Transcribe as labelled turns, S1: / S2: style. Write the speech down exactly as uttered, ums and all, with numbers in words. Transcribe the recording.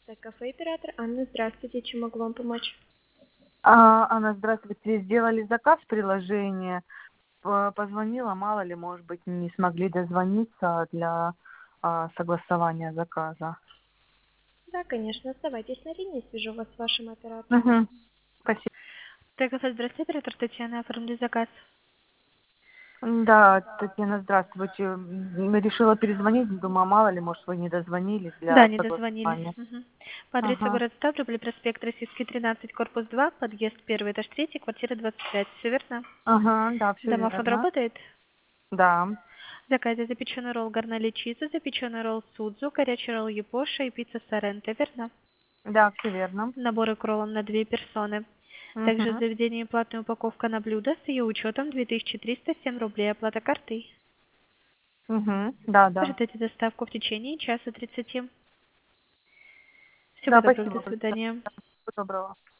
S1: Кафе оператор Анна, здравствуйте, чем могу вам помочь?
S2: А, Анна, здравствуйте. Сделали заказ в приложении. П- Позвонила, мало ли, может быть, не смогли дозвониться для а, согласования заказа.
S1: Да, конечно, оставайтесь на линии, свяжу вас с вашим оператором.
S2: Угу. Спасибо.
S1: ТКФ, здравствуйте, оператор Татьяна, оформили заказ.
S2: Да, Татьяна, здравствуйте. М, Решила перезвонить, думаю, мало ли, может, вы не дозвонились
S1: Да,
S2: для
S1: не дозвонились.
S2: согласования.
S1: Мгм. По адресу
S2: Ага.
S1: город Ставрополь, проспект Российский, тринадцать, корпус два, подъезд первый, этаж третий, квартира двадцать пять. Все верно?
S2: Ага, да, все
S1: Домофон
S2: верно.
S1: работает?
S2: Да,
S1: Заказ запеченный ролл горнали чиза, запеченный ролл судзу, горячий ролл япоша и пицца соренто, верно?
S2: да, все верно.
S1: Наборы к роллам на две персоны. Также в
S2: Угу.
S1: заведении платная упаковка на блюдо с ее учетом две тысячи триста семь рублей, оплата картой.
S2: Угу. Да, да.
S1: Ожидайте доставку в течение часа тридцати. Всего
S2: Да,
S1: доброго,
S2: спасибо.
S1: до свидания.
S2: Всего доброго.